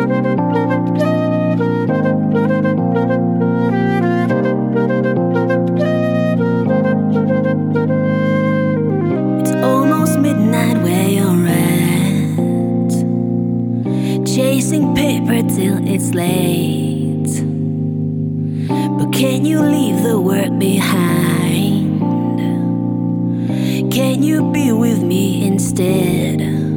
It's almost midnight where you're at, chasing paper till it's late. But can you leave the work behind? Can you be with me instead?